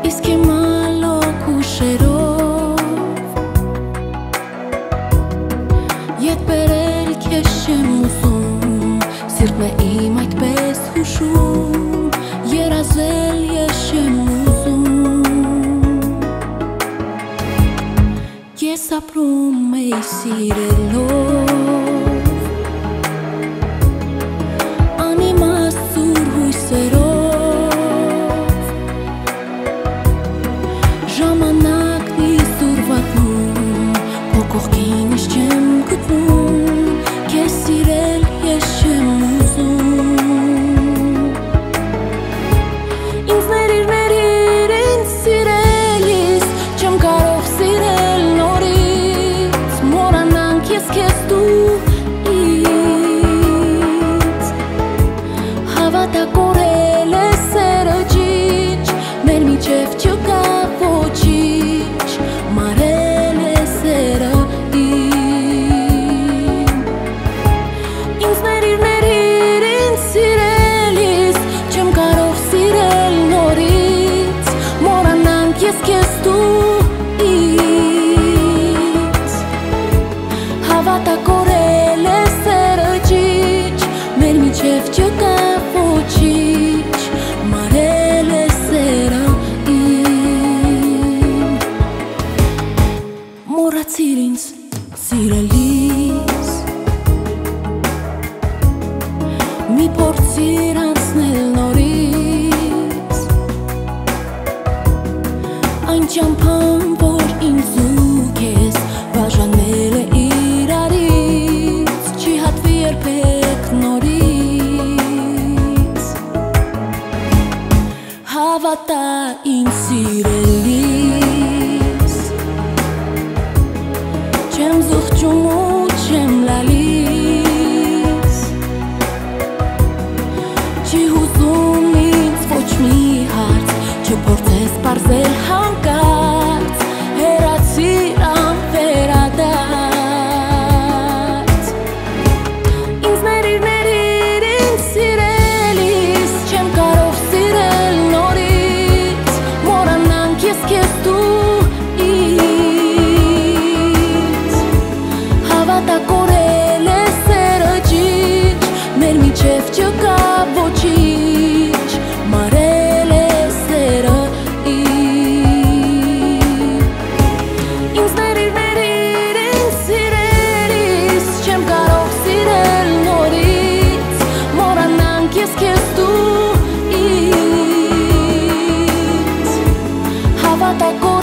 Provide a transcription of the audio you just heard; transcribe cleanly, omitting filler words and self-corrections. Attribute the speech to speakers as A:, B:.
A: Իսկ հիմա լոկ ուշերով Ետ բերել քեզ չեմ ուզում Սիրտն է իմ այդպես հուշում Երազել ես չեմ ուզում Ես ապրում էի սիրելով Անիմաստ սուր հույսերով Ժամանակն իսուր վատնում Քո կողքին ես չեմ գտնում Քեզ սիրել ես չեմ ուզում Ինձ ներիր ինձ սիրելիս Չեմ կարող սիրել նորից Մոռանանք ես քեզ դու ինձ Հավատակորել է սերը ջիջ Մեր միջև չկա ոչինչ Մարել է սերը իմ Ինձ ներիր ինձ սիրելիս Չեմ կարող սիրել նորից Մոռանանք ես քեզ դու ինձ Հավատակորել է սերը ջիջ Մեր միջև չկա ոչինչ Մարել է սերը իմ Մոռացիր ինձ սիրելիս Մի փորձիր անցնել նորից Այն ճամփան, որ ինձ ու քեզ բաժանել է իրարից Չի հատվի երբեք նորից Հավատա ինձ սիրելիս Չեմ զղջում ու չեմ լալիս Չի հուզում ինձ ոչ մի հարց Չփորձես պարզել հանկարծ Հեռացիր անվերադարձ Ինձ ներիր ինձ սիրելիս Չեմ կարող սիրել նորից Մոռանանք ես քեզ դու ինձ Հավատակորել է սերը ջիջ Մեր միջև չկա ոչինչ Մարել է սերը իմ Ինձ ներիր ինձ սիրելիս Չեմ կարող սիրել նորից Մոռանանք ես քեզ դու ինձ Հավատակորել